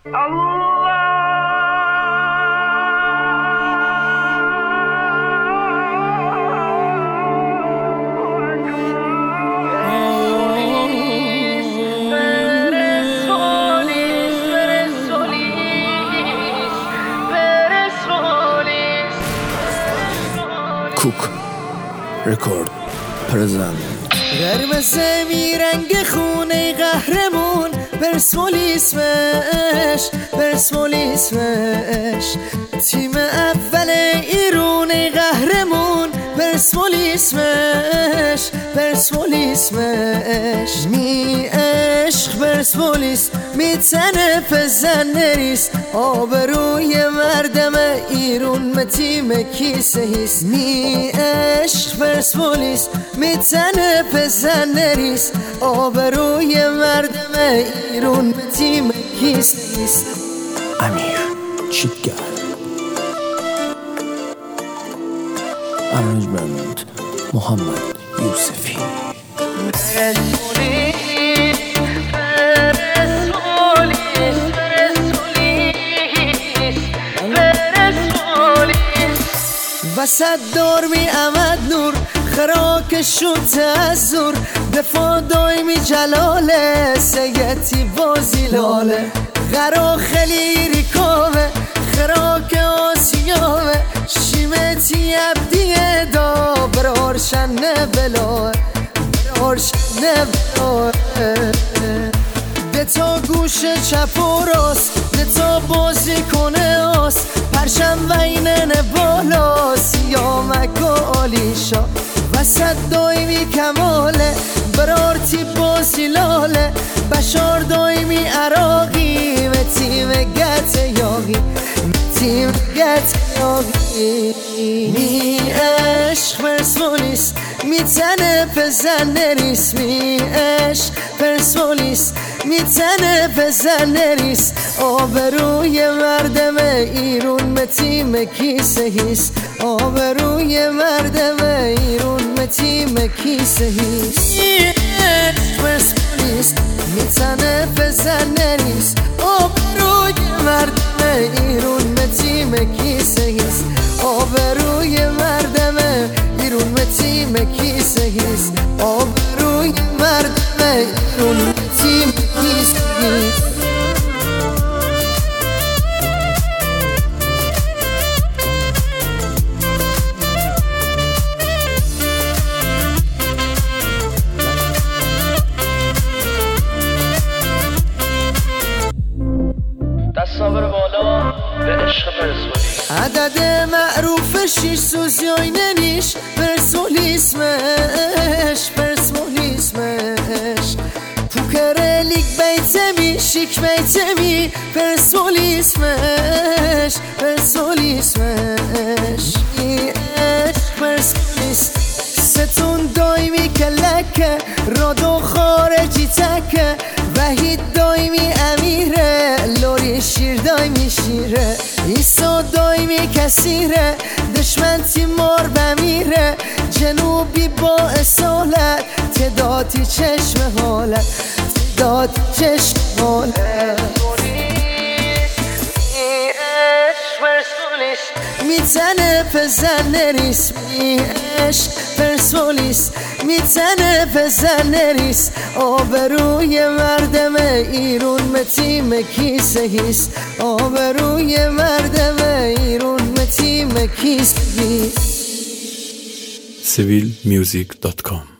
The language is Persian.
کوک رکورد پرزنت. قرمز میرنگ خونه قهرمون، پرسپولیسمش تیم اول ایرون قهرمون، پرسپولیسمش می عشق پرسپولیس میتنه پزن نریس، آبروی مردم ایرون تیم کیسه هیست. می عشق پرسپولیس میتنه پزن نریس، آبروی مردم ایرون تیم کیسه هیست. امیر چیتگر. ارنجمنت محمد یوسفی. وسط دارمی امد نور، خراک شد از زور، دفاع دایمی جلاله، سیتی بازی لاله، غرا خیلی ریکاوه، خراک آسیاوه، شیمتی عبدیه دا برارشن نبلاه، ده تا گوش چپ و راست، ده تا بازی کنه آس، پرشم وینن بالا سیامک و آلیشا، وسط دایمی کماله، برارتی بازی لاله، بشار دایمی عراقی، تیم گت یاقی، می عشق پرسپولیس میتنه پزن نریس، می عشق پرسپولیس میتنه پزن نریس، آبروی مردم ایرون تیم کیسه هیست، آبروی مردم ایرون تیم کیسه هیست. می عشق پرسپولیس میتنه پزن نریس، آبروی مردم ایرون تیم کیسه هیست، آبروی مردم ایرون تیم کیسه هیست، آبروی مردم ایرون تیم کیسه هیست. دستاور بالا به عشق پرسپولیس. عدد معروف 6 سوزیای ننیش، پرسپولیسمش پوکر لیگ بیتمی، شیک بیتمی، پرسپولیسمش پرسپولیس ستون دایمی کلکه، رادو خارجی تکه، وحید دایمی امیره، لوری شیر دایمی شیره، ایسا دایمی کسیره، دشمن تیمار بمیره، جنوبی با اصالت، تعدادی چشم حالت، میتنه پزن نریس، می عشق پرسپولیس میتنه پزن نریس، آبروی مردم ایرون تیم کیسه هیست، آبروی مردم ایرون تیم کیسه هیست. civilmusic.com